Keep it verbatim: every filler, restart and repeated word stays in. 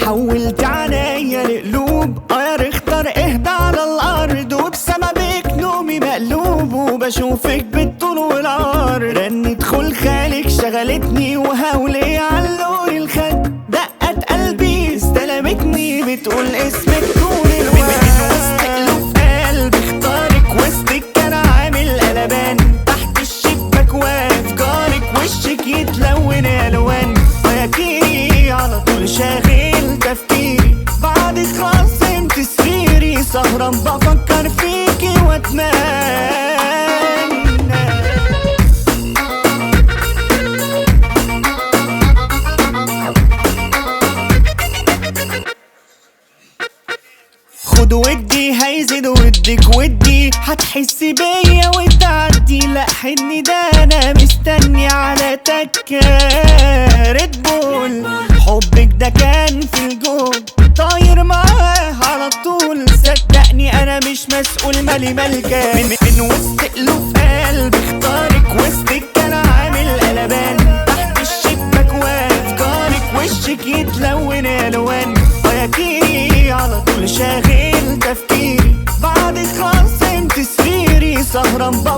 حولت عينيا لقلوب طاير اختار اهدى على الارض، وبسببك نومي مقلوب وبشوفك بالطول والعرض. رنت خلخالك شغلتني وهولي علور الخد، دقت قلبي استلمتني بتقول اسمك طول الوقت. وسط قلوب قلبي اختارك، وسطك كان عامل قلبان، تحت الشباك واقف جارك وشك يتلون الوان. وياكيني على طول شاغل تفكيري، بعدك خاصمت سريري سهران بفكر فيكي واتمنى. خد ودي هيزيد ودك ودي، هتحسي بيا وتعدي. لا حني ده انا مستني على تكة ريد بول، حبك ده كان في الجود طاير معاه على طول. صدقني انا مش مسؤول مالي ملكة، من, من وسط قلوب قلبي اختارك، وسطك كان عامل قلبان، تحت الشباك واقف جارك وشك يتلون الوان. وياكيني على طول شاغل تفكيري، بعدك خاصمت سريري سهران